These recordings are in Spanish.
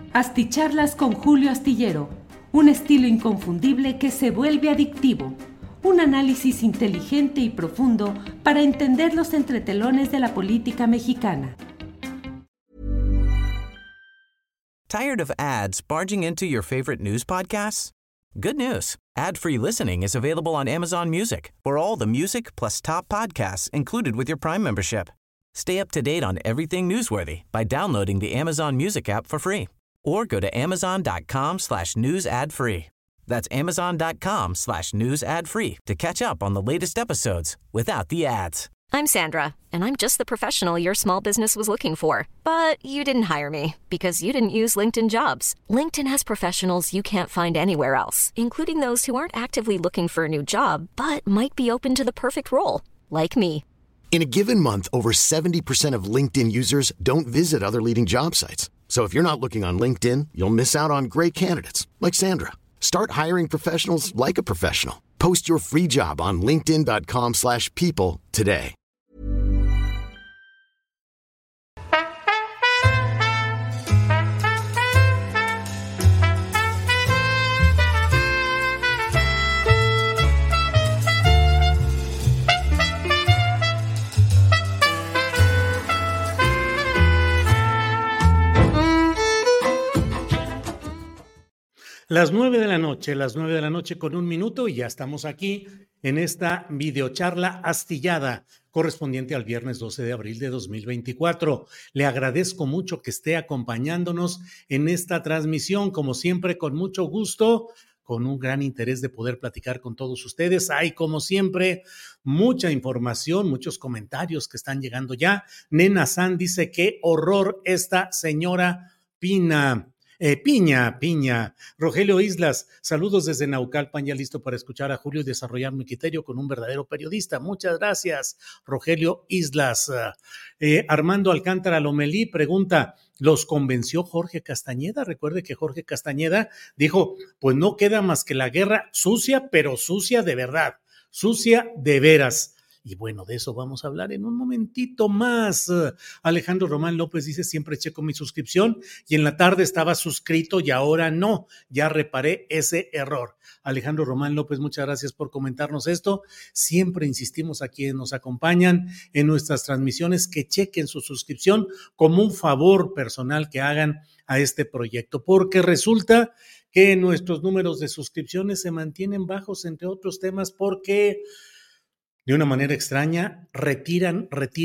Asticharlas con Julio Astillero, un estilo inconfundible que se vuelve adictivo. Un análisis inteligente y profundo para entender los entretelones de la política mexicana. Tired of ads barging into your favorite news podcasts? Good news. Ad-free listening is available on Amazon Music for all the music plus top podcasts included with your Prime membership. Stay up to date on everything newsworthy by downloading the Amazon Music app for free or go to amazon.com/news ad free. That's amazon.com/news ad free to catch up on the latest episodes without the ads. I'm Sandra, and I'm just the professional your small business was looking for. But you didn't hire me because you didn't use LinkedIn Jobs. LinkedIn has professionals you can't find anywhere else, including those who aren't actively looking for a new job, but might be open to the perfect role, like me. In a given month, over 70% of LinkedIn users don't visit other leading job sites. So if you're not looking on LinkedIn, you'll miss out on great candidates like Sandra. Start hiring professionals like a professional. Post your free job on linkedin.com/people today. Las 9 de la noche con 1 minuto y ya estamos aquí en esta videocharla astillada correspondiente al viernes 12 de abril de 2024. Le agradezco mucho que esté acompañándonos en esta transmisión, como siempre, con mucho gusto, con un gran interés de poder platicar con todos ustedes. Hay, como siempre, mucha información, muchos comentarios que están llegando ya. Nena San dice, qué horror esta señora Piña. Rogelio Islas, saludos desde Naucalpan, ya listo para escuchar a Julio y desarrollar mi criterio con un verdadero periodista. Muchas gracias, Rogelio Islas. Armando Alcántara Lomelí pregunta, ¿los convenció Jorge Castañeda? Recuerde que Jorge Castañeda dijo, pues no queda más que la guerra sucia, pero sucia de verdad, sucia de veras. Y bueno, de eso vamos a hablar en un momentito más. Alejandro Román López dice, siempre checo mi suscripción y en la tarde estaba suscrito y ahora no, ya reparé ese error. Alejandro Román López, muchas gracias por comentarnos esto. Siempre insistimos a quienes nos acompañan en nuestras transmisiones que chequen su suscripción como un favor personal que hagan a este proyecto, porque resulta que nuestros números de suscripciones se mantienen bajos, entre otros temas, porque de una manera extraña, retiran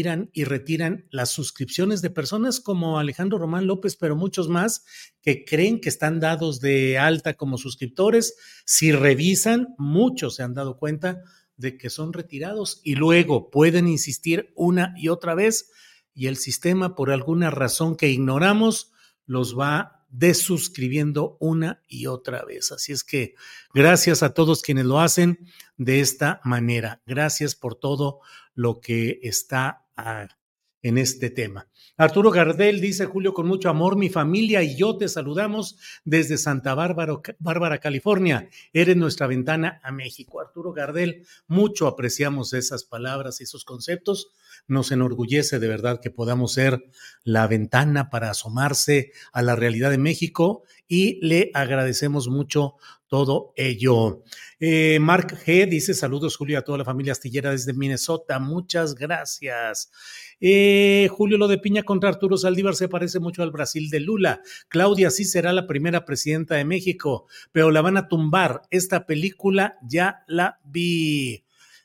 las suscripciones de personas como Alejandro Román López, pero muchos más que creen que están dados de alta como suscriptores. Si revisan, muchos se han dado cuenta de que son retirados y luego pueden insistir una y otra vez y el sistema, por alguna razón que ignoramos, los va desuscribiendo una y otra vez. Así es que gracias a todos quienes lo hacen de esta manera. Gracias por todo lo que está en este tema. Arturo Gardel dice, Julio, con mucho amor, mi familia y yo te saludamos desde Santa Bárbara, California. Eres nuestra ventana a México. Arturo Gardel, mucho apreciamos esas palabras y esos conceptos. Nos enorgullece de verdad que podamos ser la ventana para asomarse a la realidad de México y le agradecemos mucho todo ello. Mark G. dice, saludos Julio a toda la familia astillera desde Minnesota, muchas gracias. Julio, lo de Piña contra Arturo Saldívar se parece mucho al Brasil de Lula. Claudia sí será la primera presidenta de México, pero la van a tumbar. Esta película ya la vi.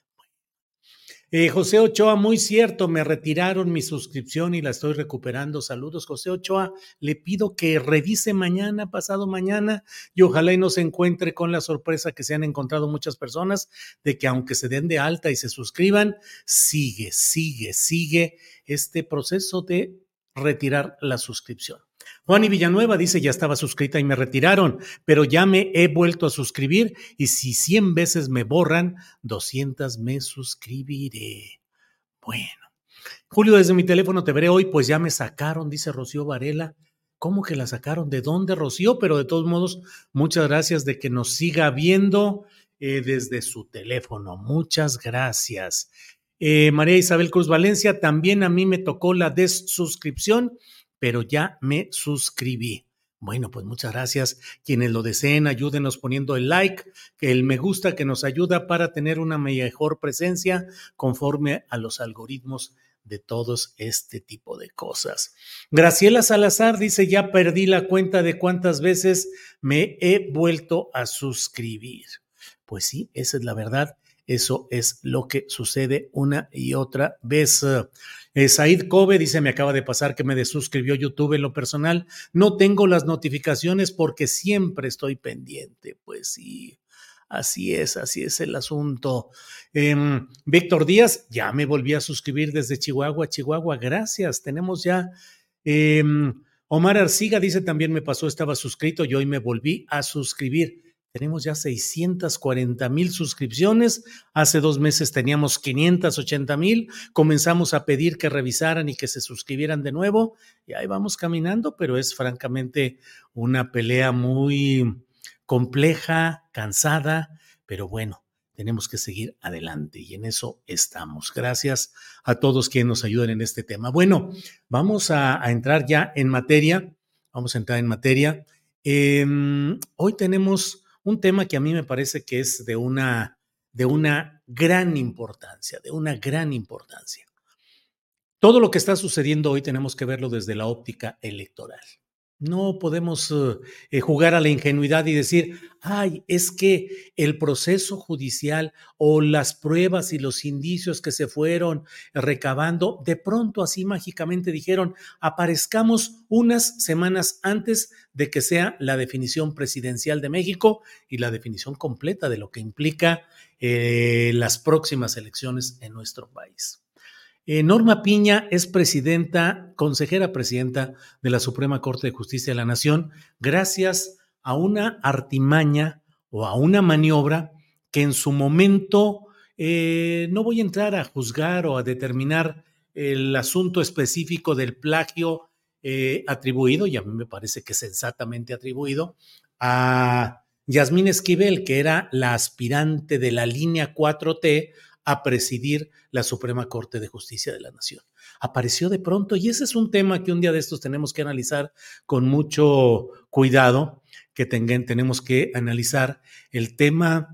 José Ochoa, muy cierto, me retiraron mi suscripción y la estoy recuperando. Saludos, José Ochoa. Le pido que revise mañana, pasado mañana, y ojalá y no se encuentre con la sorpresa que se han encontrado muchas personas de que aunque se den de alta y se suscriban, sigue este proceso de retirar la suscripción. Juan y Villanueva dice, ya estaba suscrita y me retiraron, pero ya me he vuelto a suscribir y si 100 veces me borran, 200 me suscribiré. Bueno, Julio, desde mi teléfono te veré hoy, pues ya me sacaron, dice Rocío Varela. ¿Cómo que la sacaron? ¿De dónde, Rocío? Pero de todos modos, muchas gracias de que nos siga viendo desde su teléfono. Muchas gracias. María Isabel Cruz Valencia, también a mí me tocó la desuscripción, pero ya me suscribí. Bueno, pues muchas gracias. Quienes lo deseen, ayúdenos poniendo el like, que el me gusta, que nos ayuda para tener una mejor presencia conforme a los algoritmos de todos este tipo de cosas. Graciela Salazar dice, ya perdí la cuenta de cuántas veces me he vuelto a suscribir. Pues sí, esa es la verdad. Eso es lo que sucede una y otra vez. Said Kobe dice, me acaba de pasar que me desuscribió YouTube en lo personal. No tengo las notificaciones porque siempre estoy pendiente. Pues sí, así es el asunto. Víctor Díaz, ya me volví a suscribir desde Chihuahua. Gracias. Tenemos ya... Omar Arciga dice, también me pasó, estaba suscrito y hoy me volví a suscribir. Tenemos ya 640,000 suscripciones. Hace 2 meses teníamos 580,000. Comenzamos a pedir que revisaran y que se suscribieran de nuevo. Y ahí vamos caminando, pero es francamente una pelea muy compleja, cansada, pero bueno, tenemos que seguir adelante y en eso estamos. Gracias a todos quienes nos ayudan en este tema. Bueno, vamos a entrar ya en materia. Hoy tenemos un tema que a mí me parece que es de una gran importancia, Todo lo que está sucediendo hoy tenemos que verlo desde la óptica electoral. No podemos jugar a la ingenuidad y decir, ay, es que el proceso judicial o las pruebas y los indicios que se fueron recabando, de pronto así mágicamente dijeron, aparezcamos unas semanas antes de que sea la definición presidencial de México y la definición completa de lo que implica las próximas elecciones en nuestro país. Norma Piña es consejera presidenta de la Suprema Corte de Justicia de la Nación, gracias a una artimaña o a una maniobra que en su momento, no voy a entrar a juzgar o a determinar el asunto específico del plagio atribuido, y a mí me parece que sensatamente atribuido, a Yasmín Esquivel, que era la aspirante de la línea 4T a presidir la Suprema Corte de Justicia de la Nación. Apareció de pronto y ese es un tema que un día de estos tenemos que analizar con mucho cuidado, que tenemos que analizar el tema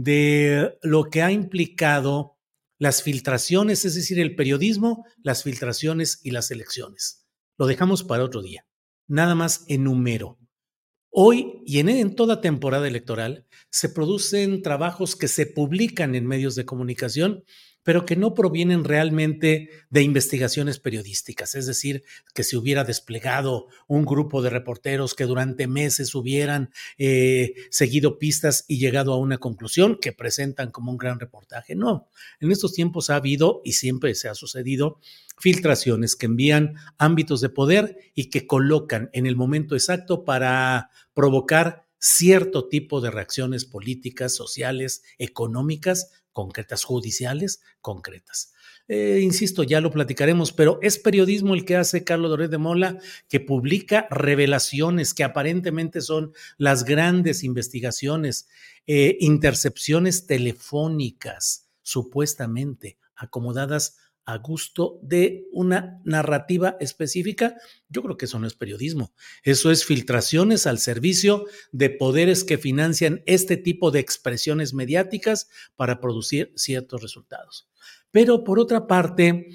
de lo que ha implicado las filtraciones, es decir, el periodismo, las filtraciones y las elecciones. Lo dejamos para otro día. Nada más enumero. Hoy y en toda temporada electoral se producen trabajos que se publican en medios de comunicación, pero que no provienen realmente de investigaciones periodísticas, es decir, que se hubiera desplegado un grupo de reporteros que durante meses hubieran seguido pistas y llegado a una conclusión que presentan como un gran reportaje. No, en estos tiempos ha habido y siempre se ha sucedido filtraciones que envían ámbitos de poder y que colocan en el momento exacto para provocar cierto tipo de reacciones políticas, sociales, económicas, concretas, judiciales, concretas. Insisto, ya lo platicaremos, pero es periodismo el que hace Carlos Loret de Mola, que publica revelaciones que aparentemente son las grandes investigaciones, intercepciones telefónicas, supuestamente acomodadas a gusto de una narrativa específica. Yo creo que eso no es periodismo, eso es filtraciones al servicio de poderes que financian este tipo de expresiones mediáticas para producir ciertos resultados. Pero por otra parte,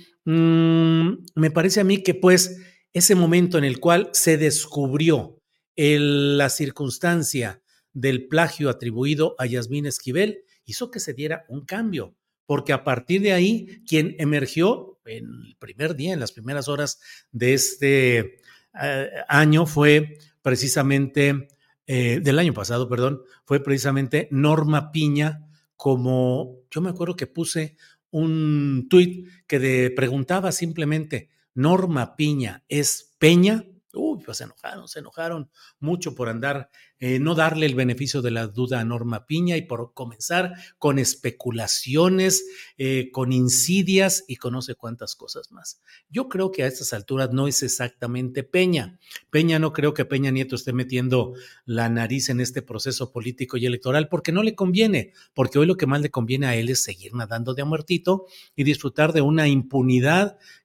me parece a mí que pues ese momento en el cual se descubrió la circunstancia del plagio atribuido a Yasmín Esquivel hizo que se diera un cambio, porque a partir de ahí, quien emergió en el primer día, en las primeras horas de este año, fue precisamente, del año pasado, perdón, fue precisamente Norma Piña, como yo me acuerdo que puse un tuit que preguntaba simplemente, ¿Norma Piña es Peña? Pues se enojaron mucho por no darle el beneficio de la duda a Norma Piña y por comenzar con especulaciones, con insidias y con no sé cuántas cosas más. Yo creo que a estas alturas no es exactamente Peña. No creo que Peña Nieto esté metiendo la nariz en este proceso político y electoral porque no le conviene, porque hoy lo que más le conviene a él es seguir nadando de a muertito y disfrutar de una impunidad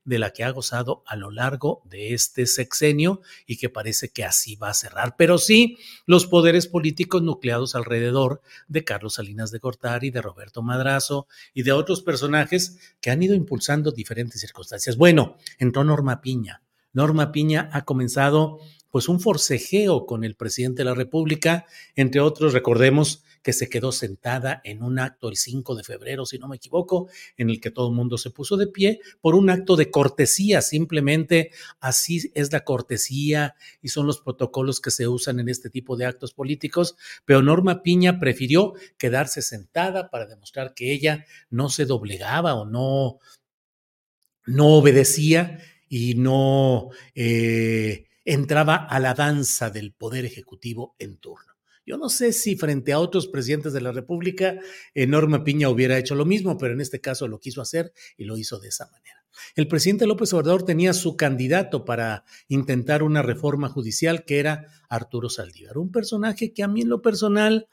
de la que ha gozado a lo largo de este sexenio y que parece que así va a cerrar. Pero sí, los poderes políticos nucleados alrededor de Carlos Salinas de Gortari, de Roberto Madrazo y de otros personajes que han ido impulsando diferentes circunstancias. Bueno, entró Norma Piña. Norma Piña ha comenzado pues un forcejeo con el presidente de la República, entre otros, recordemos que se quedó sentada en un acto el 5 de febrero, si no me equivoco, en el que todo el mundo se puso de pie por un acto de cortesía, simplemente así es la cortesía y son los protocolos que se usan en este tipo de actos políticos, pero Norma Piña prefirió quedarse sentada para demostrar que ella no se doblegaba o no obedecía y no entraba a la danza del poder ejecutivo en turno. Yo no sé si frente a otros presidentes de la República, Norma Piña hubiera hecho lo mismo, pero en este caso lo quiso hacer y lo hizo de esa manera. El presidente López Obrador tenía su candidato para intentar una reforma judicial que era Arturo Saldívar, un personaje que a mí en lo personal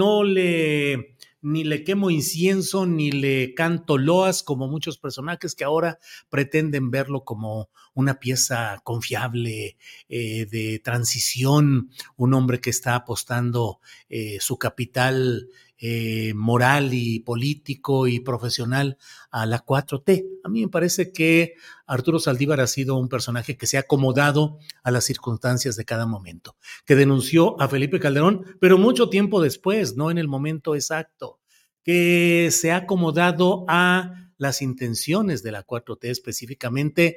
ni le quemo incienso, ni le canto loas como muchos personajes que ahora pretenden verlo como una pieza confiable de transición, un hombre que está apostando su capital moral y político y profesional a la 4T. A mí me parece que Arturo Saldívar ha sido un personaje que se ha acomodado a las circunstancias de cada momento, que denunció a Felipe Calderón, pero mucho tiempo después, no en el momento exacto, que se ha acomodado a las intenciones de la 4T, específicamente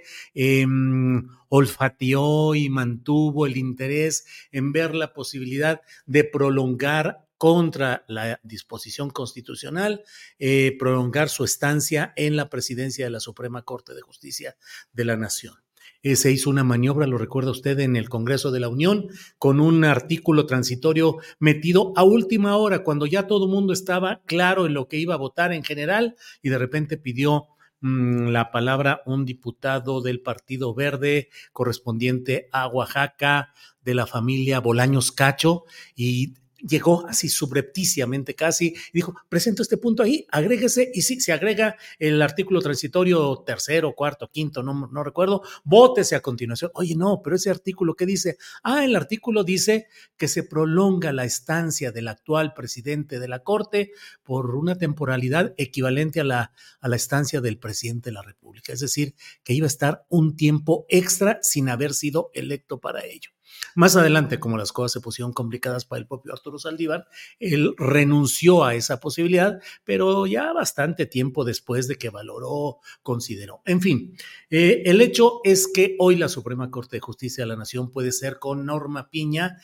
olfateó y mantuvo el interés en ver la posibilidad de prolongar contra la disposición constitucional, prolongar su estancia en la presidencia de la Suprema Corte de Justicia de la Nación. Se hizo una maniobra, lo recuerda usted, en el Congreso de la Unión, con un artículo transitorio metido a última hora, cuando ya todo el mundo estaba claro en lo que iba a votar en general, y de repente pidió la palabra un diputado del Partido Verde correspondiente a Oaxaca, de la familia Bolaños Cacho, y llegó así subrepticiamente casi y dijo, presento este punto ahí, agréguese, y sí, se agrega el artículo transitorio tercero, cuarto, quinto, no recuerdo, vótese a continuación. Oye, no, pero ese artículo, ¿qué dice? El artículo dice que se prolonga la estancia del actual presidente de la Corte por una temporalidad equivalente a la estancia del presidente de la República, es decir, que iba a estar un tiempo extra sin haber sido electo para ello. Más adelante, como las cosas se pusieron complicadas para el propio Arturo Saldívar, él renunció a esa posibilidad, pero ya bastante tiempo después de que valoró, consideró. En fin, el hecho es que hoy la Suprema Corte de Justicia de la Nación puede ser con Norma Piña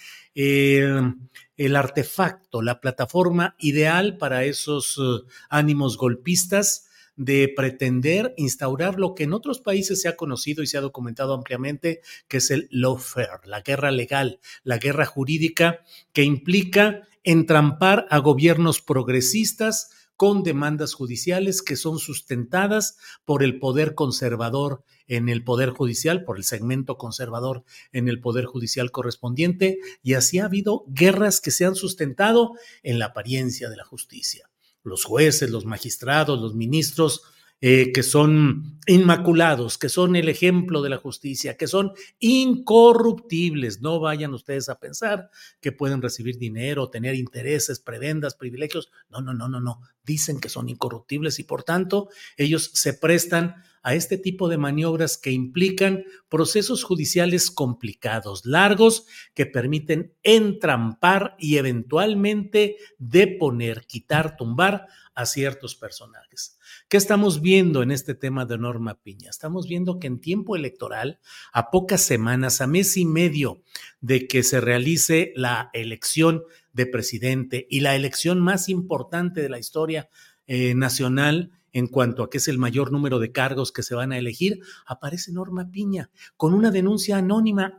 el artefacto, la plataforma ideal para esos ánimos golpistas de pretender instaurar lo que en otros países se ha conocido y se ha documentado ampliamente, que es el lawfare, la guerra legal, la guerra jurídica que implica entrampar a gobiernos progresistas con demandas judiciales que son sustentadas por el poder conservador en el Poder Judicial, por el segmento conservador en el Poder Judicial correspondiente, y así ha habido guerras que se han sustentado en la apariencia de la justicia. Los jueces, los magistrados, los ministros que son inmaculados, que son el ejemplo de la justicia, que son incorruptibles. No vayan ustedes a pensar que pueden recibir dinero, tener intereses, prebendas, privilegios. No. Dicen que son incorruptibles y por tanto ellos se prestan a este tipo de maniobras que implican procesos judiciales complicados, largos, que permiten entrampar y eventualmente deponer, quitar, tumbar a ciertos personajes. ¿Qué estamos viendo en este tema de Norma Piña? Estamos viendo que en tiempo electoral, a pocas semanas, a mes y medio de que se realice la elección de presidente y la elección más importante de la historia nacional, en cuanto a que es el mayor número de cargos que se van a elegir, aparece Norma Piña con una denuncia anónima.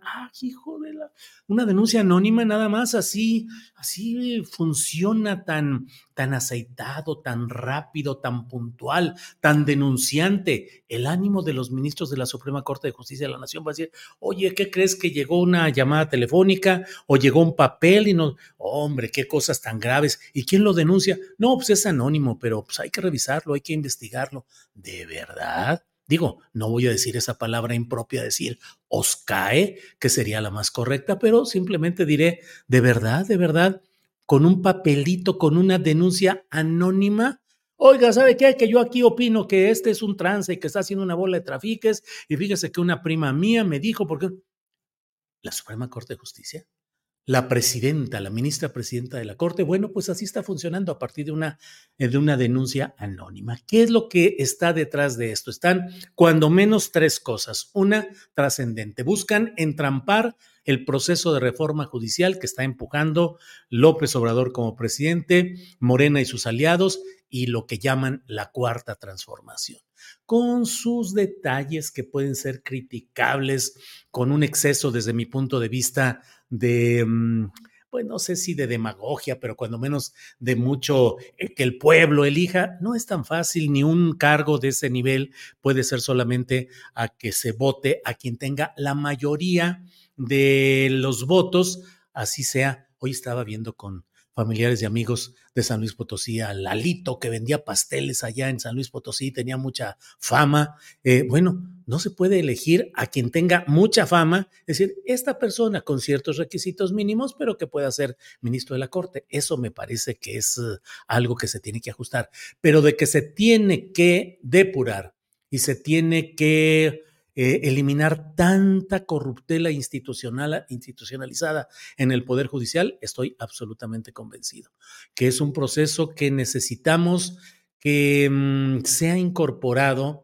Una denuncia anónima nada más, así funciona tan aceitado, tan rápido, tan puntual, tan denunciante. El ánimo de los ministros de la Suprema Corte de Justicia de la Nación va a decir, oye, ¿qué crees que llegó una llamada telefónica o llegó un papel? Y no, hombre, qué cosas tan graves. ¿Y quién lo denuncia? No, pues es anónimo, pero pues hay que revisarlo, hay que investigarlo. ¿De verdad? Digo, no voy a decir esa palabra impropia, decir os cae, que sería la más correcta, pero simplemente diré, de verdad, con un papelito, con una denuncia anónima. Oiga, ¿sabe qué? Que yo aquí opino que este es un trance y que está haciendo una bola de trafiques, y fíjese que una prima mía me dijo, porque la Suprema Corte de Justicia, la presidenta, la ministra presidenta de la Corte, bueno, pues así está funcionando a partir de una denuncia anónima. ¿Qué es lo que está detrás de esto? Están cuando menos tres cosas. Una, trascendente. Buscan entrampar el proceso de reforma judicial que está empujando López Obrador como presidente, Morena y sus aliados, y lo que llaman la cuarta transformación, con sus detalles que pueden ser criticables, con un exceso desde mi punto de vista de, pues no sé si de demagogia, pero cuando menos de mucho que el pueblo elija. No es tan fácil, ni un cargo de ese nivel puede ser solamente a que se vote a quien tenga la mayoría de los votos, así sea. Hoy estaba viendo con familiares y amigos de San Luis Potosí a Lalito, que vendía pasteles allá en San Luis Potosí, tenía mucha fama. Bueno, no se puede elegir a quien tenga mucha fama, es decir, esta persona con ciertos requisitos mínimos, pero que pueda ser ministro de la Corte. Eso me parece que es algo que se tiene que ajustar, pero de que se tiene que depurar y se tiene que eliminar tanta corruptela institucionalizada en el Poder Judicial, estoy absolutamente convencido que es un proceso que necesitamos que sea incorporado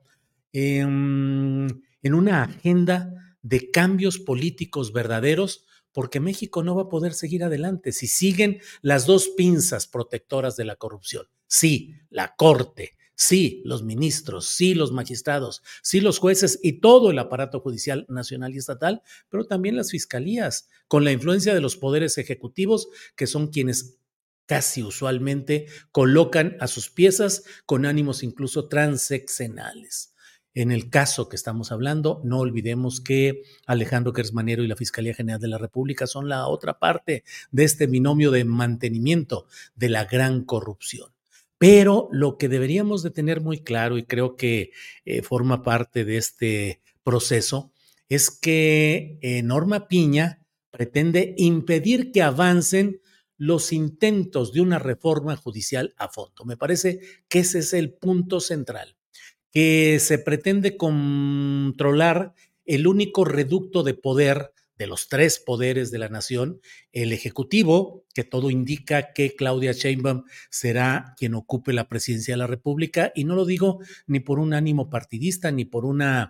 en una agenda de cambios políticos verdaderos, porque México no va a poder seguir adelante si siguen las dos pinzas protectoras de la corrupción. Sí, la Corte, sí, los ministros, sí, los magistrados, sí, los jueces y todo el aparato judicial nacional y estatal, pero también las fiscalías, con la influencia de los poderes ejecutivos, que son quienes casi usualmente colocan a sus piezas con ánimos incluso transeccionales. En el caso que estamos hablando, no olvidemos que Alejandro Gersmanero y la Fiscalía General de la República son la otra parte de este binomio de mantenimiento de la gran corrupción. Pero lo que deberíamos de tener muy claro, y creo que forma parte de este proceso, es que Norma Piña pretende impedir que avancen los intentos de una reforma judicial a fondo. Me parece que ese es el punto central, que se pretende controlar el único reducto de poder de los tres poderes de la nación, el ejecutivo, que todo indica que Claudia Sheinbaum será quien ocupe la presidencia de la República, y no lo digo ni por un ánimo partidista, ni por una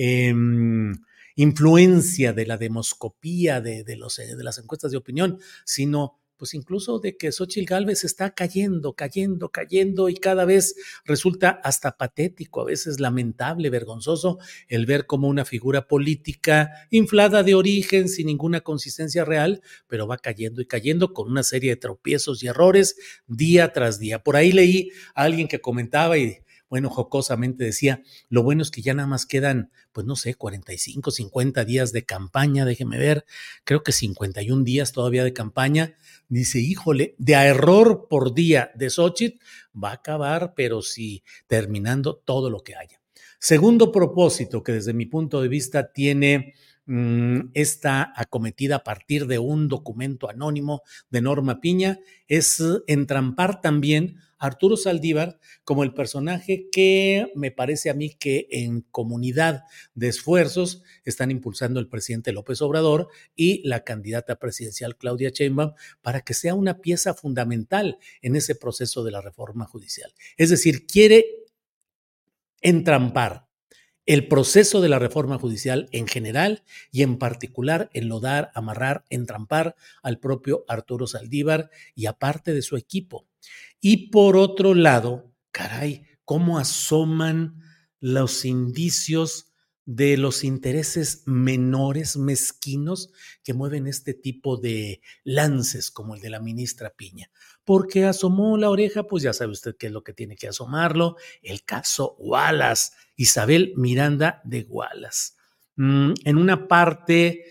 influencia de la demoscopía de las encuestas de opinión, sino pues incluso de que Xóchitl Gálvez está cayendo y cada vez resulta hasta patético, a veces lamentable, vergonzoso, el ver como una figura política inflada de origen, sin ninguna consistencia real, pero va cayendo y cayendo con una serie de tropiezos y errores día tras día. Por ahí leí a alguien que comentaba y bueno, jocosamente decía, lo bueno es que ya nada más quedan, pues no sé, 45, 50 días de campaña, déjeme ver, creo que 51 días todavía de campaña. Dice, híjole, de a error por día de Xóchitl va a acabar, pero sí, terminando todo lo que haya. Segundo propósito que desde mi punto de vista tiene esta acometida a partir de un documento anónimo de Norma Piña es entrampar también a Arturo Saldívar como el personaje que me parece a mí que en comunidad de esfuerzos están impulsando el presidente López Obrador y la candidata presidencial Claudia Sheinbaum para que sea una pieza fundamental en ese proceso de la reforma judicial. Es decir, quiere entrampar el proceso de la reforma judicial en general y en particular enlodar, amarrar, entrampar al propio Arturo Saldívar y a parte de su equipo. Y por otro lado, caray, cómo asoman los indicios de los intereses menores, mezquinos, que mueven este tipo de lances como el de la ministra Piña. Porque asomó la oreja, pues ya sabe usted qué es lo que tiene que asomarlo, el caso Wallace, Isabel Miranda de Wallace. En una parte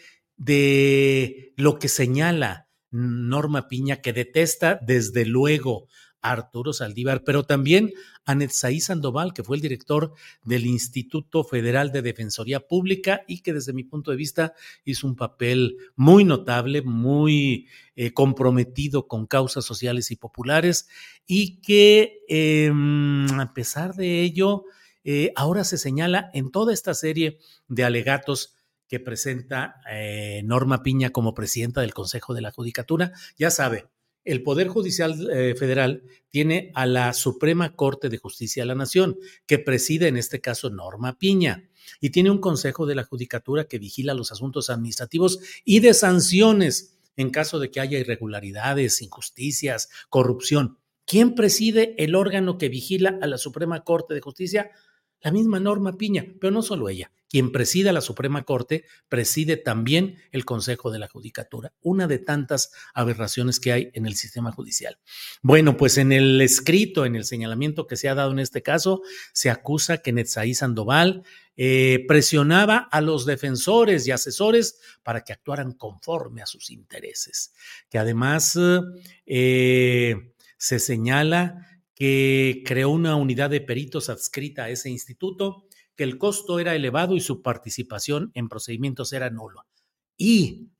de lo que señala Norma Piña, que detesta desde luego Arturo Saldívar, pero también a Netzaí Sandoval, que fue el director del Instituto Federal de Defensoría Pública y que desde mi punto de vista hizo un papel muy notable, muy comprometido con causas sociales y populares, y que a pesar de ello, ahora se señala en toda esta serie de alegatos que presenta Norma Piña como presidenta del Consejo de la Judicatura. Ya sabe, el Poder Judicial Federal tiene a la Suprema Corte de Justicia de la Nación, que preside en este caso Norma Piña, y tiene un Consejo de la Judicatura que vigila los asuntos administrativos y de sanciones en caso de que haya irregularidades, injusticias, corrupción. ¿Quién preside el órgano que vigila a la Suprema Corte de Justicia? La misma Norma Piña, pero no solo ella. Quien preside la Suprema Corte preside también el Consejo de la Judicatura, una de tantas aberraciones que hay en el sistema judicial. Bueno, pues en el escrito, en el señalamiento que se ha dado en este caso, se acusa que Netzaí Sandoval presionaba a los defensores y asesores para que actuaran conforme a sus intereses, que además se señala que creó una unidad de peritos adscrita a ese instituto, que el costo era elevado y su participación en procedimientos era nulo. Y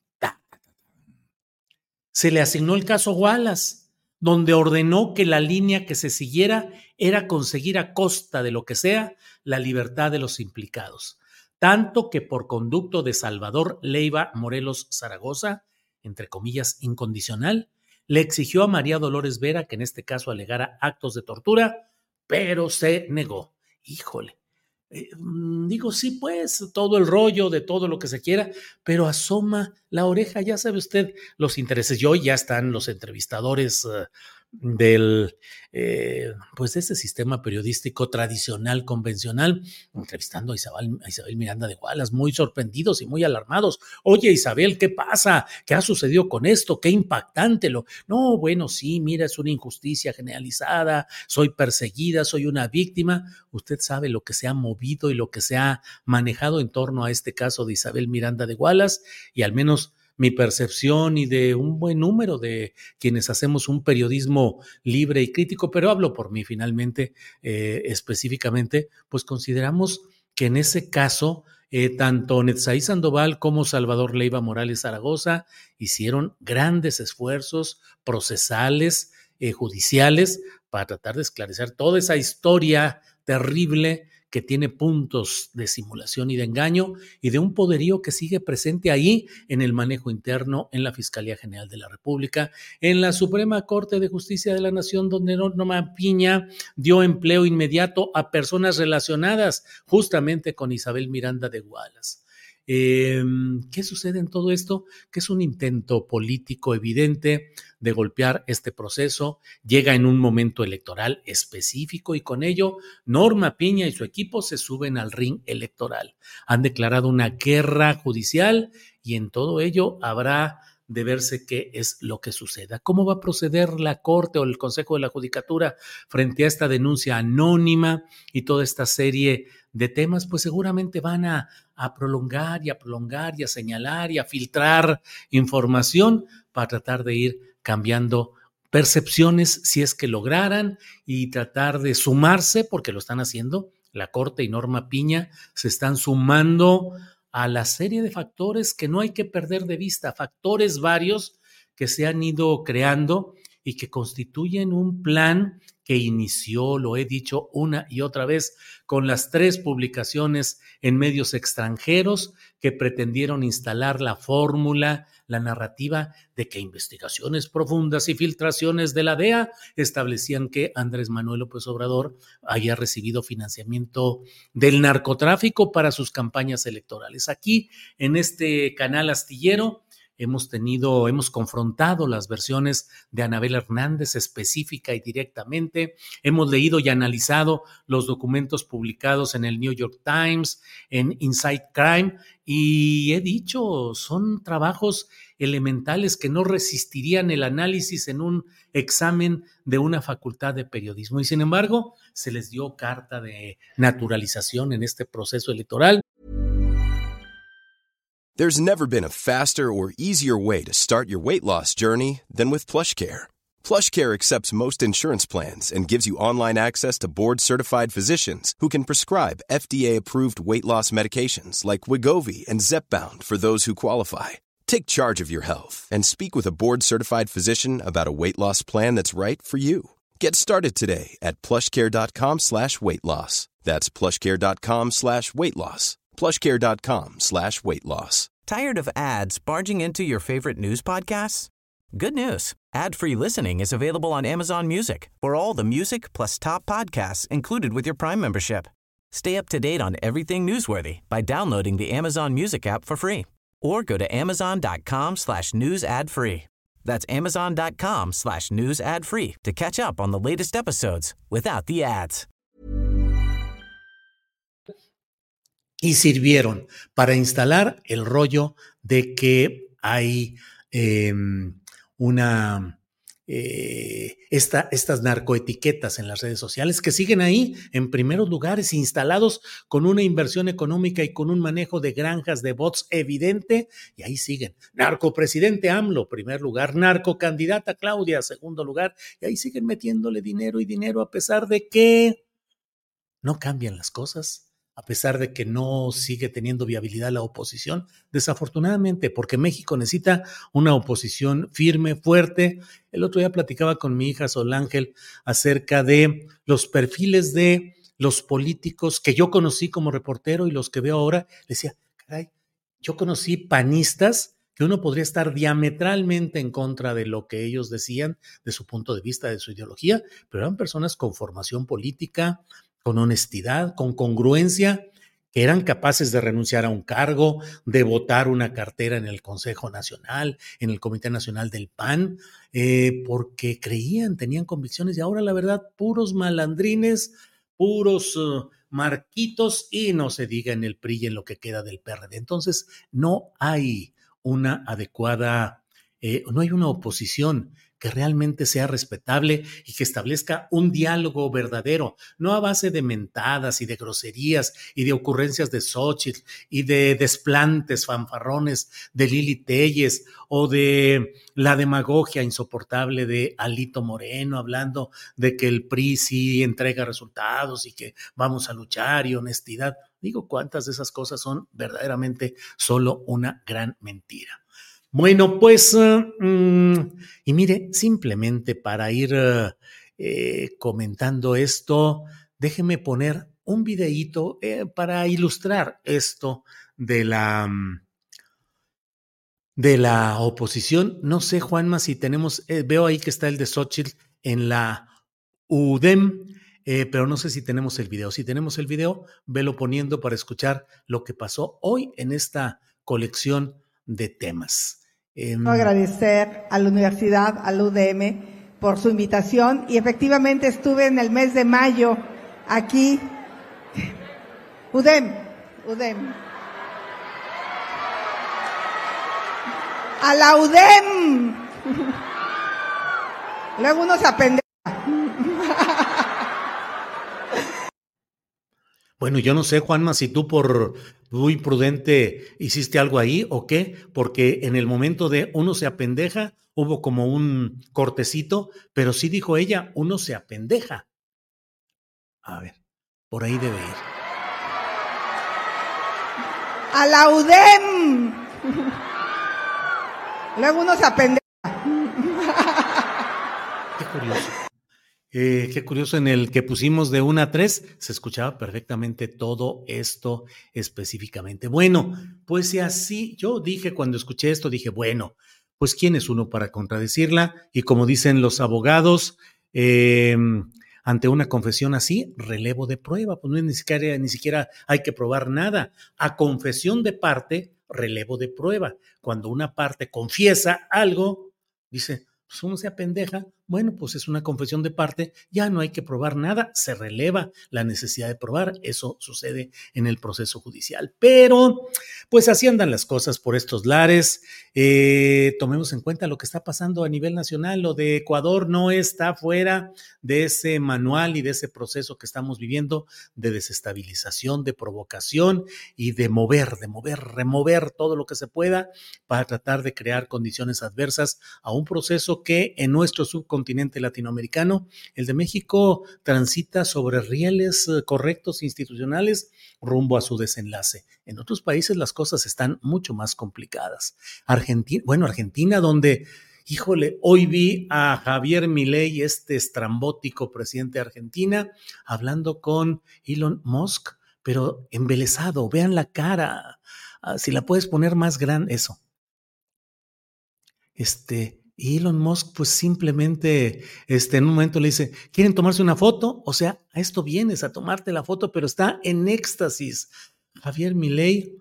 se le asignó el caso Wallace, donde ordenó que la línea que se siguiera era conseguir a costa de lo que sea la libertad de los implicados. Tanto que por conducto de Salvador Leiva Morelos Zaragoza, entre comillas incondicional, le exigió a María Dolores Vera que en este caso alegara actos de tortura, pero se negó. Híjole. Digo, sí, pues, todo el rollo de todo lo que se quiera, pero asoma la oreja, ya sabe usted los intereses. Y hoy ya están los entrevistadores del pues de ese sistema periodístico tradicional, convencional, entrevistando a Isabel Miranda de Wallace, muy sorprendidos y muy alarmados. Oye, Isabel, ¿qué pasa? ¿Qué ha sucedido con esto? ¡Qué impactante! No, bueno, sí, mira, es una injusticia generalizada, soy perseguida, soy una víctima. Usted sabe lo que se ha movido y lo que se ha manejado en torno a este caso de Isabel Miranda de Wallace, y al menos mi percepción y de un buen número de quienes hacemos un periodismo libre y crítico, pero hablo por mí finalmente, específicamente, pues consideramos que en ese caso tanto Netzaí Sandoval como Salvador Leiva Morales Zaragoza hicieron grandes esfuerzos procesales, judiciales, para tratar de esclarecer toda esa historia terrible que tiene puntos de simulación y de engaño y de un poderío que sigue presente ahí en el manejo interno, en la Fiscalía General de la República, en la Suprema Corte de Justicia de la Nación, donde Norma Piña dio empleo inmediato a personas relacionadas justamente con Isabel Miranda de Wallace. ¿Qué sucede en todo esto? Que es un intento político evidente de golpear este proceso, llega en un momento electoral específico y con ello Norma Piña y su equipo se suben al ring electoral. Han declarado una guerra judicial y en todo ello habrá de verse qué es lo que suceda. ¿Cómo va a proceder la Corte o el Consejo de la Judicatura frente a esta denuncia anónima y toda esta serie de temas? Pues seguramente van a prolongar y a señalar y a filtrar información para tratar de ir cambiando percepciones si es que lograran y tratar de sumarse, porque lo están haciendo. La Corte y Norma Piña se están sumando a la serie de factores que no hay que perder de vista, factores varios que se han ido creando y que constituyen un plan que inició, lo he dicho una y otra vez, con las 3 publicaciones en medios extranjeros que pretendieron instalar la fórmula, la narrativa de que investigaciones profundas y filtraciones de la DEA establecían que Andrés Manuel López Obrador había recibido financiamiento del narcotráfico para sus campañas electorales. Aquí, en este canal astillero, hemos confrontado las versiones de Anabel Hernández específica y directamente, hemos leído y analizado los documentos publicados en el New York Times, en Inside Crime, y he dicho, son trabajos elementales que no resistirían el análisis en un examen de una facultad de periodismo, y sin embargo, se les dio carta de naturalización en este proceso electoral. There's never been a faster or easier way to start your weight loss journey than with PlushCare. PlushCare accepts most insurance plans and gives you online access to board-certified physicians who can prescribe FDA-approved weight loss medications like Wegovy and Zepbound for those who qualify. Take charge of your health and speak with a board-certified physician about a weight loss plan that's right for you. Get started today at plushcare.com/weight loss. That's plushcare.com/weight loss. plushcare.com/weight loss. Tired of ads barging into your favorite news podcasts? Good news. Ad-free listening is available on Amazon Music for all the music plus top podcasts included with your Prime membership. Stay up to date on everything newsworthy by downloading the Amazon Music app for free or go to amazon.com/news ad free. That's amazon.com/news ad free to catch up on the latest episodes without the ads. Y sirvieron para instalar el rollo de que hay estas narcoetiquetas en las redes sociales que siguen ahí en primeros lugares, instalados con una inversión económica y con un manejo de granjas de bots evidente, y ahí siguen. Narcopresidente AMLO, primer lugar; narcocandidata Claudia, segundo lugar, y ahí siguen metiéndole dinero y dinero a pesar de que no cambian las cosas, a pesar de que no sigue teniendo viabilidad la oposición, desafortunadamente, porque México necesita una oposición firme, fuerte. El otro día platicaba con mi hija Sol Ángel acerca de los perfiles de los políticos que yo conocí como reportero y los que veo ahora. Le decía, caray, yo conocí panistas que uno podría estar diametralmente en contra de lo que ellos decían, de su punto de vista, de su ideología, pero eran personas con formación política, con honestidad, con congruencia, que eran capaces de renunciar a un cargo, de votar una cartera en el Consejo Nacional, en el Comité Nacional del PAN, porque creían, tenían convicciones, y ahora la verdad, puros malandrines, puros marquitos, y no se diga en el PRI y en lo que queda del PRD. Entonces, no hay una adecuada, no hay una oposición que realmente sea respetable y que establezca un diálogo verdadero, no a base de mentadas y de groserías y de ocurrencias de Xóchitl y de desplantes fanfarrones de Lili Téllez o de la demagogia insoportable de Alito Moreno hablando de que el PRI sí entrega resultados y que vamos a luchar y honestidad. Digo, ¿cuántas de esas cosas son verdaderamente solo una gran mentira? Bueno, pues, y mire, simplemente para ir comentando esto, déjeme poner un videíto para ilustrar esto de la oposición. No sé, Juanma, si tenemos, veo ahí que está el de Xóchitl en la UDEM, pero no sé si tenemos el video. Si tenemos el video, velo poniendo para escuchar lo que pasó hoy en esta colección de temas. Agradecer a la universidad, a la UDM, por su invitación, y efectivamente estuve en el mes de mayo aquí. UDEM. A la UDEM. Luego uno se apendeja. Bueno, yo no sé, Juanma, si tú por muy prudente hiciste algo ahí o qué, porque en el momento de uno se apendeja, hubo como un cortecito, pero sí dijo ella, uno se apendeja. A ver, por ahí debe ir. A la UDEM. Luego uno se apendeja. Qué curioso. Qué curioso, en el que pusimos de 1 a 3 se escuchaba perfectamente todo esto específicamente. Bueno, pues si así, yo dije cuando escuché esto, dije, bueno, pues ¿quién es uno para contradecirla? Y como dicen los abogados, ante una confesión así, relevo de prueba, pues no es ni siquiera hay que probar nada. A confesión de parte, relevo de prueba. Cuando una parte confiesa algo, dice, pues uno se apendeja, bueno, pues es una confesión de parte, ya no hay que probar nada, se releva la necesidad de probar, eso sucede en el proceso judicial. Pero, pues así andan las cosas por estos lares. Tomemos en cuenta lo que está pasando a nivel nacional. Lo de Ecuador no está fuera de ese manual y de ese proceso que estamos viviendo de desestabilización, de provocación y de remover todo lo que se pueda para tratar de crear condiciones adversas a un proceso que en nuestro subconsciente continente latinoamericano. El de México transita sobre rieles correctos institucionales rumbo a su desenlace. En otros países las cosas están mucho más complicadas. Argentina, donde, híjole, hoy vi a Javier Milei, este estrambótico presidente de Argentina, hablando con Elon Musk, pero embelesado. Vean la cara. Si la puedes poner más grande, eso. Elon Musk pues simplemente en un momento le dice, ¿quieren tomarse una foto? O sea, a esto vienes, a tomarte la foto, pero está en éxtasis. Javier Milei,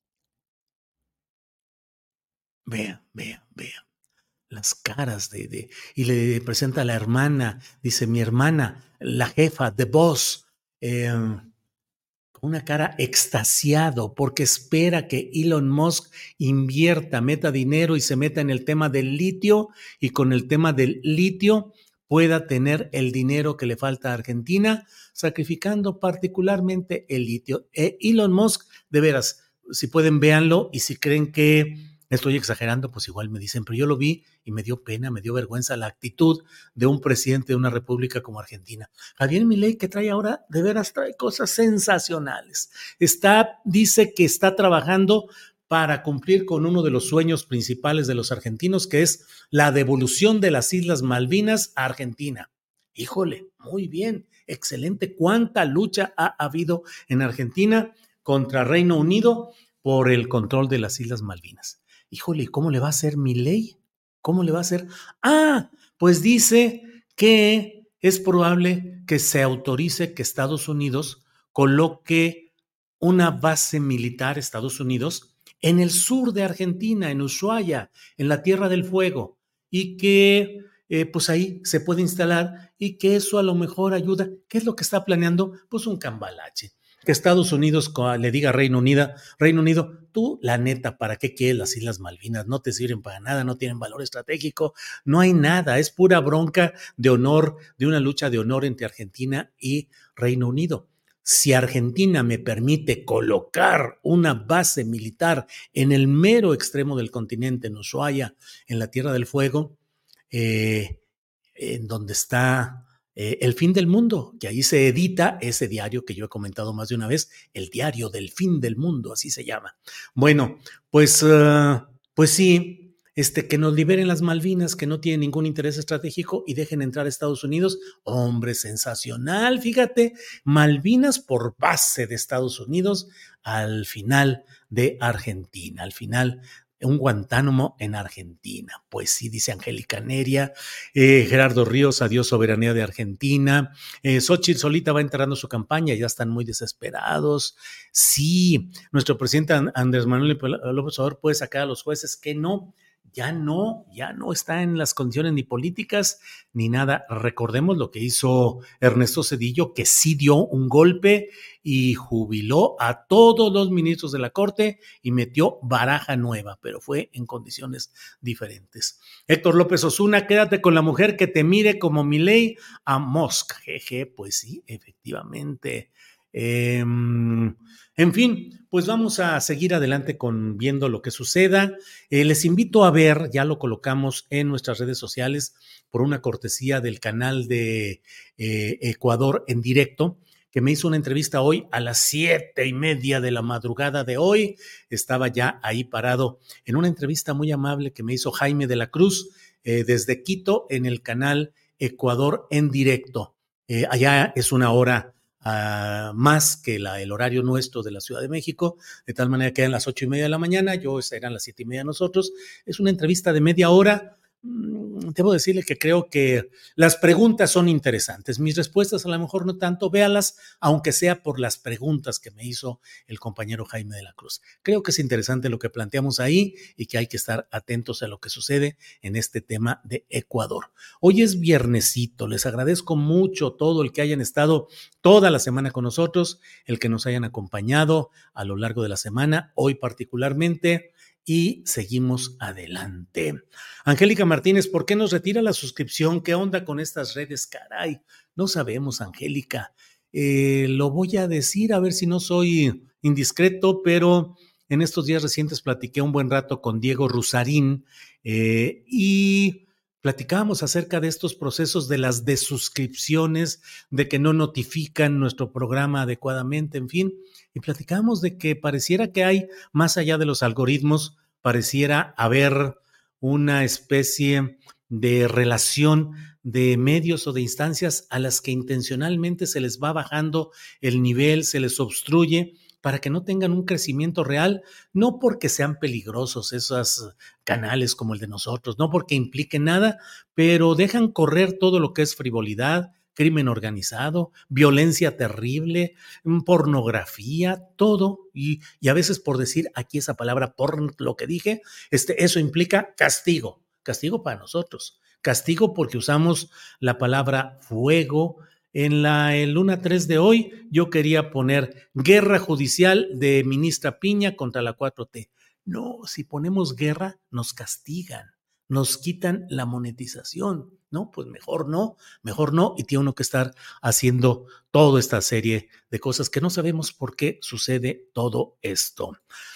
vean las caras y le presenta a la hermana, dice, mi hermana, la jefa, the boss, con una cara extasiado porque espera que Elon Musk invierta, meta dinero y se meta en el tema del litio, y con el tema del litio pueda tener el dinero que le falta a Argentina, sacrificando particularmente el litio. Elon Musk, de veras, si pueden véanlo, y si creen que estoy exagerando, pues igual me dicen, pero yo lo vi y me dio pena, me dio vergüenza la actitud de un presidente de una república como Argentina. Javier Milei, que trae ahora, de veras trae cosas sensacionales. Dice que está trabajando para cumplir con uno de los sueños principales de los argentinos, que es la devolución de las Islas Malvinas a Argentina. Híjole, muy bien, excelente. ¿Cuánta lucha ha habido en Argentina contra Reino Unido por el control de las Islas Malvinas? Híjole, ¿cómo le va a hacer Milei? ¿Cómo le va a hacer? Pues dice que es probable que se autorice que Estados Unidos coloque una base militar, Estados Unidos, en el sur de Argentina, en Ushuaia, en la Tierra del Fuego, y que pues ahí se puede instalar, y que eso a lo mejor ayuda. ¿Qué es lo que está planeando? Pues un cambalache. Que Estados Unidos le diga a Reino Unido, tú, la neta, ¿para qué quieres las Islas Malvinas? No te sirven para nada, no tienen valor estratégico, no hay nada, es pura bronca de honor, de una lucha de honor entre Argentina y Reino Unido. Si Argentina me permite colocar una base militar en el mero extremo del continente, en Ushuaia, en la Tierra del Fuego, en donde está El Fin del Mundo, que ahí se edita ese diario que yo he comentado más de una vez, el diario del fin del mundo, así se llama. Bueno, pues sí, que nos liberen las Malvinas, que no tienen ningún interés estratégico, y dejen entrar a Estados Unidos. Hombre, sensacional, fíjate, Malvinas por base de Estados Unidos al final de Argentina, al final un Guantánamo en Argentina. Pues sí, dice Angélica Neria, Gerardo Ríos, adiós soberanía de Argentina. Xóchitl solita va enterrando su campaña, ya están muy desesperados. Sí, nuestro presidente Andrés Manuel López Obrador puede sacar a los jueces que ya no está en las condiciones ni políticas ni nada. Recordemos lo que hizo Ernesto Zedillo, que sí dio un golpe y jubiló a todos los ministros de la Corte y metió baraja nueva, pero fue en condiciones diferentes. Héctor López Osuna, quédate con la mujer que te mire como Milei a Musk. Jeje, pues sí, efectivamente. En fin, pues vamos a seguir adelante viendo lo que suceda. Les invito a ver, ya lo colocamos en nuestras redes sociales por una cortesía del canal de Ecuador en directo, que me hizo una entrevista hoy a las 7:30 de la madrugada de hoy. Estaba ya ahí parado en una entrevista muy amable que me hizo Jaime de la Cruz desde Quito en el canal Ecuador en directo. Allá es una hora más que el horario nuestro de la Ciudad de México, de tal manera que eran las 8:30 de la mañana, eran las 7:30 nosotros. Es una entrevista de media hora. Debo decirle que creo que las preguntas son interesantes. Mis respuestas a lo mejor no tanto, véalas, aunque sea por las preguntas que me hizo el compañero Jaime de la Cruz. Creo que es interesante lo que planteamos ahí y que hay que estar atentos a lo que sucede en este tema de Ecuador. Hoy es viernesito, les agradezco mucho todo el que hayan estado toda la semana con nosotros, el que nos hayan acompañado a lo largo de la semana, hoy particularmente, y seguimos adelante. Angélica Martínez, ¿por qué nos retira la suscripción? ¿Qué onda con estas redes? Caray, no sabemos, Angélica. Lo voy a decir, a ver si no soy indiscreto, pero en estos días recientes platiqué un buen rato con Diego Rusarín y platicábamos acerca de estos procesos de las desuscripciones, de que no notifican nuestro programa adecuadamente, en fin, y platicábamos de que pareciera que hay, más allá de los algoritmos, pareciera haber una especie de relación de medios o de instancias a las que intencionalmente se les va bajando el nivel, se les obstruye para que no tengan un crecimiento real, no porque sean peligrosos esos canales como el de nosotros, no porque impliquen nada, pero dejan correr todo lo que es frivolidad, crimen organizado, violencia terrible, pornografía, todo, y a veces por decir aquí esa palabra porn, lo que dije, eso implica castigo para nosotros, castigo porque usamos la palabra fuego. En el Luna 3 de hoy yo quería poner guerra judicial de ministra Piña contra la 4T. No, si ponemos guerra nos castigan, nos quitan la monetización. No, pues mejor no, y tiene uno que estar haciendo toda esta serie de cosas que no sabemos por qué sucede todo esto.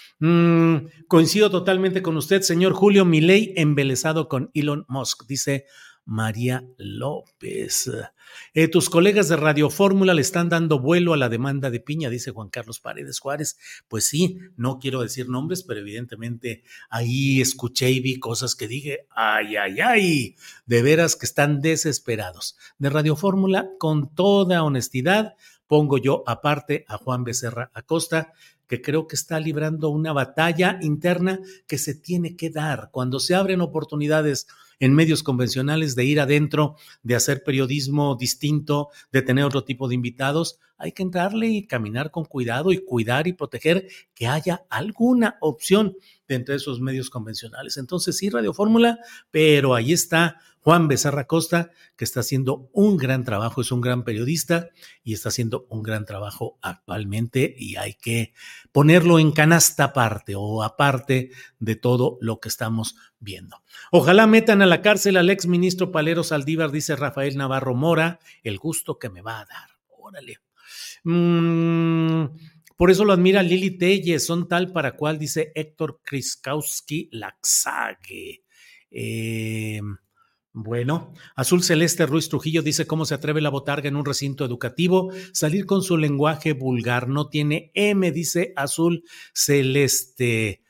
Coincido totalmente con usted, señor Julio. Milei embelesado con Elon Musk, dice María López. Tus colegas de Radio Fórmula le están dando vuelo a la demanda de Piña, dice Juan Carlos Paredes Juárez. Pues sí, no quiero decir nombres, pero evidentemente ahí escuché y vi cosas que dije, ay, de veras que están desesperados. De Radio Fórmula, con toda honestidad, pongo yo aparte a Juan Becerra Acosta, que creo que está librando una batalla interna que se tiene que dar. Cuando se abren oportunidades en medios convencionales de ir adentro, de hacer periodismo distinto, de tener otro tipo de invitados, hay que entrarle y caminar con cuidado y cuidar y proteger que haya alguna opción de entre esos medios convencionales. Entonces sí, Radio Fórmula, pero ahí está Juan Becerra Acosta, que está haciendo un gran trabajo, es un gran periodista y está haciendo un gran trabajo actualmente y hay que ponerlo en canasta aparte o aparte de todo lo que estamos viendo. Ojalá metan a la cárcel al exministro Palero Saldívar, dice Rafael Navarro Mora, el gusto que me va a dar. Órale. Por eso lo admira Lili Telles, son tal para cual, dice Héctor Kriskowski Laxague. Bueno, Azul Celeste Ruiz Trujillo dice cómo se atreve la botarga en un recinto educativo, salir con su lenguaje vulgar, no tiene M, dice Azul Celeste.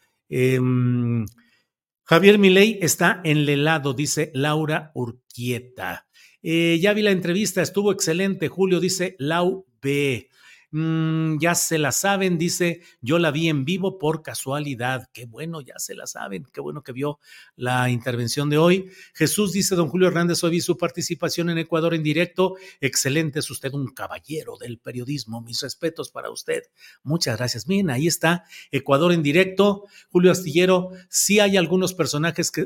Javier Milei está enlelado, dice Laura Urquieta. Ya vi la entrevista, estuvo excelente, Julio, dice Lau B. Ya se la saben, dice, yo la vi en vivo por casualidad. Qué bueno, ya se la saben, qué bueno que vio la intervención de hoy. Jesús dice, don Julio Hernández, hoy vi su participación en Ecuador en directo. Excelente, es usted un caballero del periodismo. Mis respetos para usted. Muchas gracias. Miren, ahí está Ecuador en directo. Julio Astillero, si hay algunos personajes que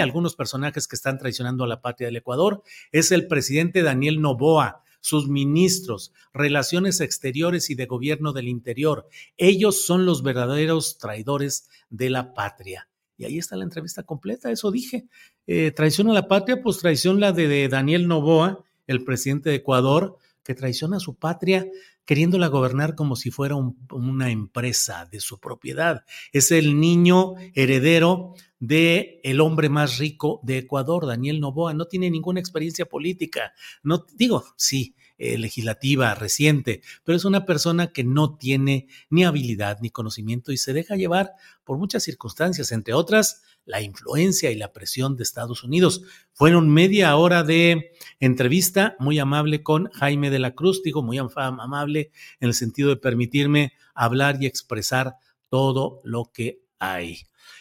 están traicionando a la patria del Ecuador, es el presidente Daniel Noboa, sus ministros, relaciones exteriores y de gobierno del interior. Ellos son los verdaderos traidores de la patria. Y ahí está la entrevista completa, eso dije. Traición a la patria, pues traición la de Daniel Noboa, el presidente de Ecuador, que traiciona a su patria queriéndola gobernar como si fuera una empresa de su propiedad. Es el niño heredero de el hombre más rico de Ecuador, Daniel Noboa. No tiene ninguna experiencia política, no digo, sí, legislativa, reciente, pero es una persona que no tiene ni habilidad ni conocimiento y se deja llevar por muchas circunstancias, entre otras, la influencia y la presión de Estados Unidos. Fueron media hora de entrevista muy amable con Jaime de la Cruz, digo muy amable en el sentido de permitirme hablar y expresar todo lo que hay.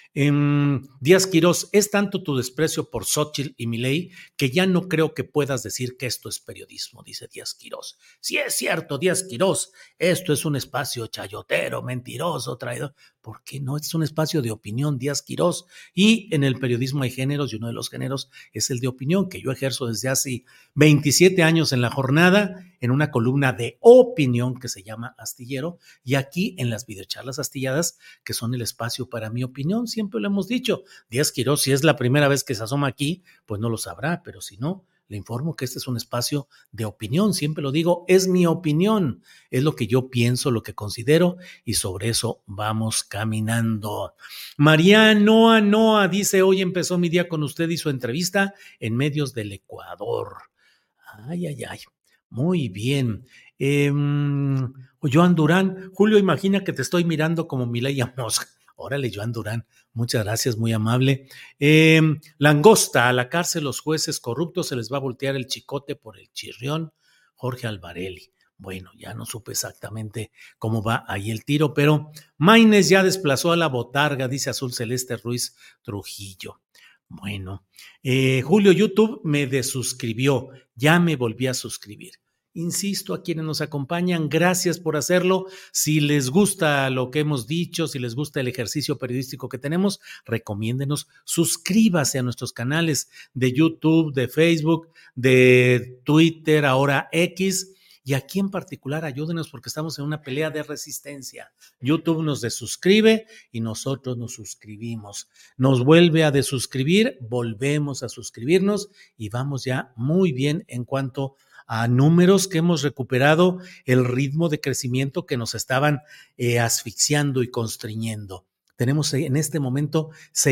Díaz Quirós, es tanto tu desprecio por Xóchitl y Milei que ya no creo que puedas decir que esto es periodismo, dice Díaz Quirós. Sí es cierto, Díaz Quirós, esto es un espacio chayotero, mentiroso, traidor. ¿Por qué no? Es un espacio de opinión, Díaz Quirós, y en el periodismo hay géneros y uno de los géneros es el de opinión, que yo ejerzo desde hace 27 años en La Jornada, en una columna de opinión que se llama Astillero, y aquí en las videocharlas astilladas, que son el espacio para mi opinión. Siempre lo hemos dicho, Díaz Quirós, si es la primera vez que se asoma aquí, pues no lo sabrá, pero si no, le informo que este es un espacio de opinión, siempre lo digo, es mi opinión, es lo que yo pienso, lo que considero y sobre eso vamos caminando. María Noa dice, hoy empezó mi día con usted y su entrevista en Medios del Ecuador. Ay, muy bien. Joan Durán, Julio, imagina que te estoy mirando como Mireya Mosca. Órale, Joan Durán, muchas gracias, muy amable. Langosta, a la cárcel los jueces corruptos, se les va a voltear el chicote por el chirrión. Jorge Alvarelli. Bueno, ya no supe exactamente cómo va ahí el tiro, pero Maines ya desplazó a la botarga, dice Azul Celeste Ruiz Trujillo. Bueno, Julio, YouTube me desuscribió, ya me volví a suscribir. Insisto a quienes nos acompañan, gracias por hacerlo. Si les gusta lo que hemos dicho, si les gusta el ejercicio periodístico que tenemos, recomiéndenos, suscríbase a nuestros canales de YouTube, de Facebook, de Twitter, ahora X. Y aquí en particular ayúdenos porque estamos en una pelea de resistencia. YouTube nos desuscribe y nosotros nos suscribimos. Nos vuelve a desuscribir, volvemos a suscribirnos y vamos ya muy bien en cuanto a números que hemos recuperado el ritmo de crecimiento que nos estaban asfixiando y constriñendo. Tenemos en este momento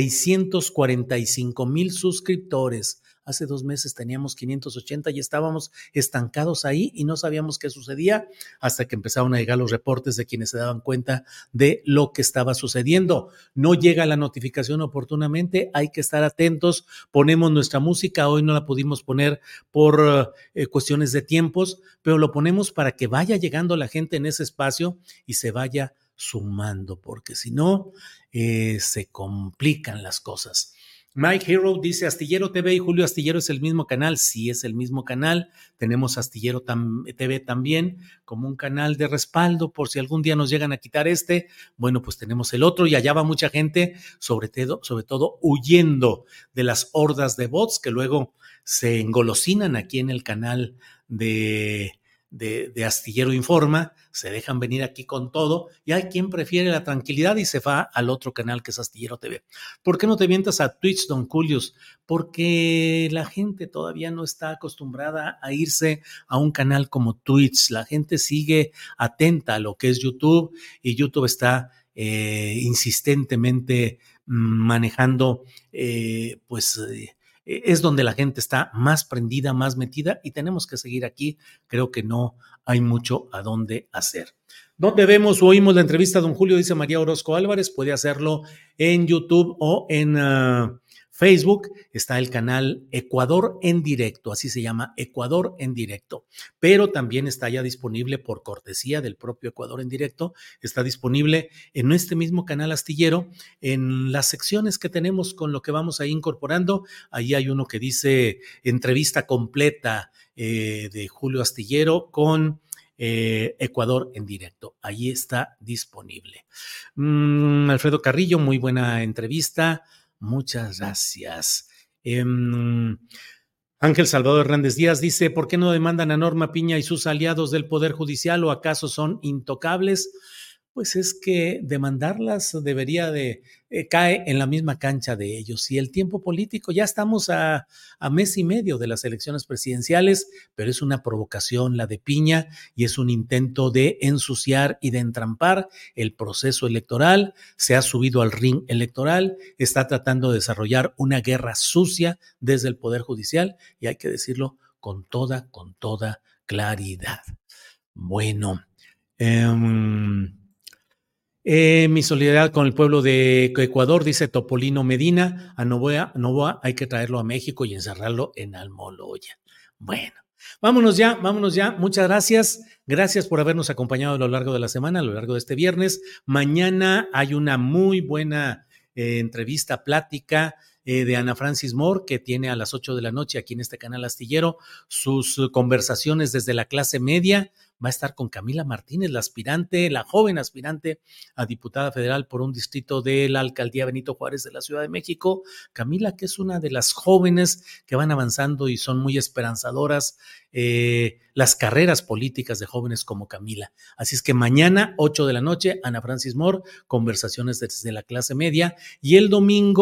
645,000 suscriptores. Hace 2 meses teníamos 580 y estábamos estancados ahí y no sabíamos qué sucedía hasta que empezaron a llegar los reportes de quienes se daban cuenta de lo que estaba sucediendo. No llega la notificación oportunamente, hay que estar atentos. Ponemos nuestra música, hoy no la pudimos poner por cuestiones de tiempos, pero lo ponemos para que vaya llegando la gente en ese espacio y se vaya sumando, porque si no, se complican las cosas. Mike Hero dice, Astillero TV y Julio Astillero es el mismo canal. Sí, es el mismo canal. Tenemos Astillero TV también como un canal de respaldo por si algún día nos llegan a quitar bueno, pues tenemos el otro y allá va mucha gente, sobre todo huyendo de las hordas de bots que luego se engolosinan aquí en el canal de Astillero Informa, se dejan venir aquí con todo y hay quien prefiere la tranquilidad y se va al otro canal que es Astillero TV. ¿Por qué no te vientas a Twitch, don Julius? Porque la gente todavía no está acostumbrada a irse a un canal como Twitch. La gente sigue atenta a lo que es YouTube y YouTube está insistentemente manejando es donde la gente está más prendida, más metida y tenemos que seguir aquí. Creo que no hay mucho a dónde hacer. ¿Dónde vemos o oímos la entrevista, don Julio? Dice María Orozco Álvarez. Puede hacerlo en YouTube o en Facebook. Está el canal Ecuador en Directo, así se llama, Ecuador en Directo. Pero también está ya disponible por cortesía del propio Ecuador en Directo. Está disponible en este mismo canal Astillero, en las secciones que tenemos con lo que vamos ahí incorporando. Ahí hay uno que dice entrevista completa de Julio Astillero con Ecuador en Directo. Ahí está disponible. Alfredo Carrillo, muy buena entrevista. Muchas gracias. Ángel Salvador Hernández Díaz dice, ¿por qué no demandan a Norma Piña y sus aliados del Poder Judicial o acaso son intocables? Pues es que demandarlas debería cae en la misma cancha de ellos. Y el tiempo político, ya estamos a mes y medio de las elecciones presidenciales, pero es una provocación la de Piña y es un intento de ensuciar y de entrampar el proceso electoral. Se ha subido al ring electoral, está tratando de desarrollar una guerra sucia desde el Poder Judicial y hay que decirlo con toda claridad. Bueno, mi solidaridad con el pueblo de Ecuador, dice Topolino Medina. A Novoa hay que traerlo a México y encerrarlo en Almoloya. Bueno, vámonos ya. Muchas gracias. Gracias por habernos acompañado a lo largo de la semana, a lo largo de este viernes. Mañana hay una muy buena entrevista, plática de Ana Francis Moore, que tiene a las 8 de la noche aquí en este canal Astillero sus conversaciones desde la clase media. Va a estar con Camila Martínez, la joven aspirante a diputada federal por un distrito de la alcaldía Benito Juárez de la Ciudad de México. Camila, que es una de las jóvenes que van avanzando y son muy esperanzadoras las carreras políticas de jóvenes como Camila. Así es que mañana, 8 de la noche, Ana Francis Moore, conversaciones desde la clase media, y el domingo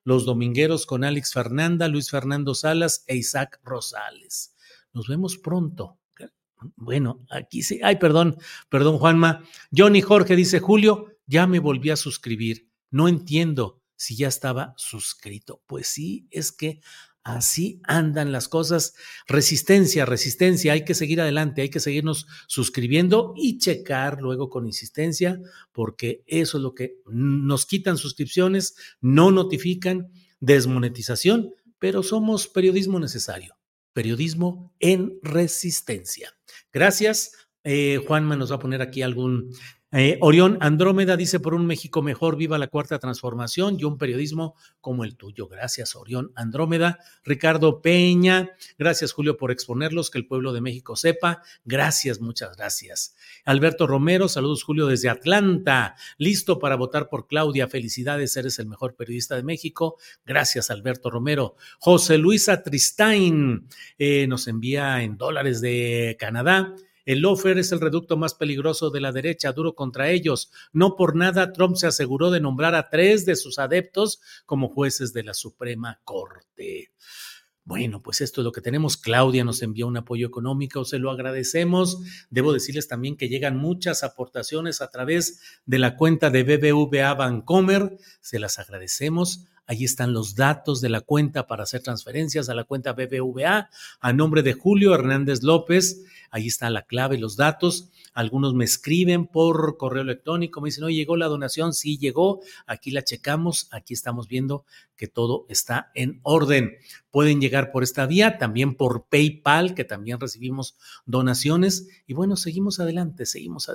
Los Domingueros con Alex Fernanda, Luis Fernando Salas e Isaac Rosales. Nos vemos pronto. Bueno, aquí sí. Ay, perdón, Juanma. Johnny Jorge dice, Julio, ya me volví a suscribir. No entiendo si ya estaba suscrito. Pues sí, es que así andan las cosas. Resistencia, hay que seguir adelante, hay que seguirnos suscribiendo y checar luego con insistencia, porque eso es lo que nos quitan suscripciones, no notifican, desmonetización, pero somos periodismo necesario, periodismo en resistencia. Gracias. Juanma nos va a poner aquí algún... Orión Andrómeda dice, por un México mejor, viva la Cuarta Transformación y un periodismo como el tuyo. Gracias, Orión Andrómeda. Ricardo Peña, gracias, Julio, por exponerlos, que el pueblo de México sepa. Gracias, muchas gracias. Alberto Romero, saludos, Julio, desde Atlanta. Listo para votar por Claudia. Felicidades, eres el mejor periodista de México. Gracias, Alberto Romero. José Luisa Tristain nos envía en dólares de Canadá. El lawfare es el reducto más peligroso de la derecha, duro contra ellos. No por nada Trump se aseguró de nombrar a 3 de sus adeptos como jueces de la Suprema Corte. Bueno, pues esto es lo que tenemos. Claudia nos envió un apoyo económico, se lo agradecemos. Debo decirles también que llegan muchas aportaciones a través de la cuenta de BBVA Bancomer. Se las agradecemos. Ahí están los datos de la cuenta para hacer transferencias a la cuenta BBVA a nombre de Julio Hernández López. Ahí está la clave, los datos. Algunos me escriben por correo electrónico, me dicen, ¿no llegó la donación? Sí llegó, aquí la checamos, aquí estamos viendo que todo está en orden. Pueden llegar por esta vía, también por PayPal, que también recibimos donaciones. Y bueno, seguimos adelante.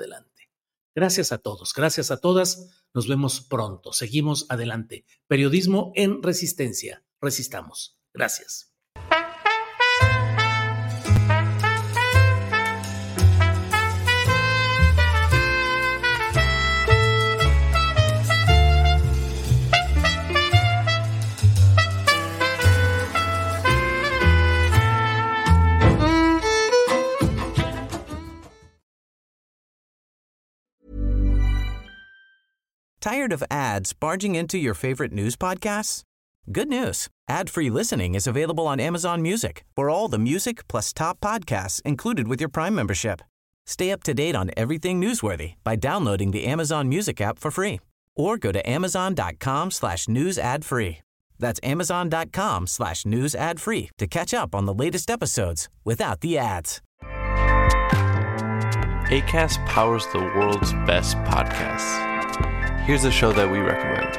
Gracias a todos, gracias a todas. Nos vemos pronto. Seguimos adelante. Periodismo en resistencia. Resistamos. Gracias. Tired of ads barging into your favorite news podcasts? Good news. Ad-free listening is available on Amazon Music for all the music plus top podcasts included with your Prime membership. Stay up to date on everything newsworthy by downloading the Amazon Music app for free or go to amazon.com/news ad free. That's amazon.com/news ad free to catch up on the latest episodes without the ads. Acast powers the world's best podcasts. Here's a show that we recommend.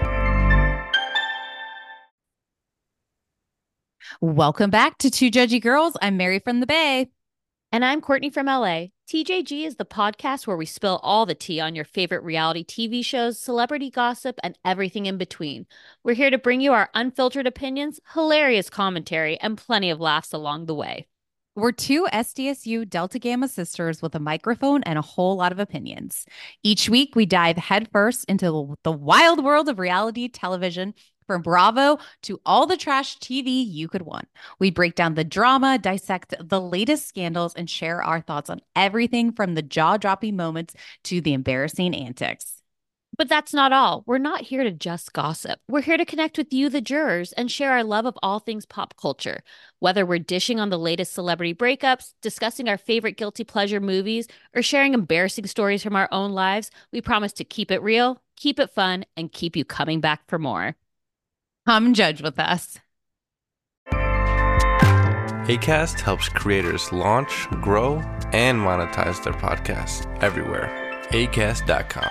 Welcome back to Two Judgy Girls. I'm Mary from the Bay. And I'm Courtney from LA. TJG is the podcast where we spill all the tea on your favorite reality TV shows, celebrity gossip, and everything in between. We're here to bring you our unfiltered opinions, hilarious commentary, and plenty of laughs along the way. We're two SDSU Delta Gamma sisters with a microphone and a whole lot of opinions. Each week, we dive headfirst into the wild world of reality television, from Bravo to all the trash TV you could want. We break down the drama, dissect the latest scandals, and share our thoughts on everything from the jaw-dropping moments to the embarrassing antics. But that's not all. We're not here to just gossip. We're here to connect with you, the jurors, and share our love of all things pop culture. Whether we're dishing on the latest celebrity breakups, discussing our favorite guilty pleasure movies, or sharing embarrassing stories from our own lives, we promise to keep it real, keep it fun, and keep you coming back for more. Come judge with us. Acast helps creators launch, grow, and monetize their podcasts everywhere. Acast.com.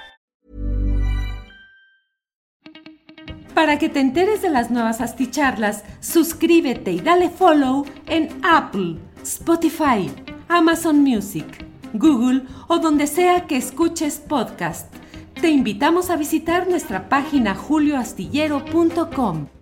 Para que te enteres de las nuevas asticharlas, suscríbete y dale follow en Apple, Spotify, Amazon Music, Google o donde sea que escuches podcast. Te invitamos a visitar nuestra página julioastillero.com.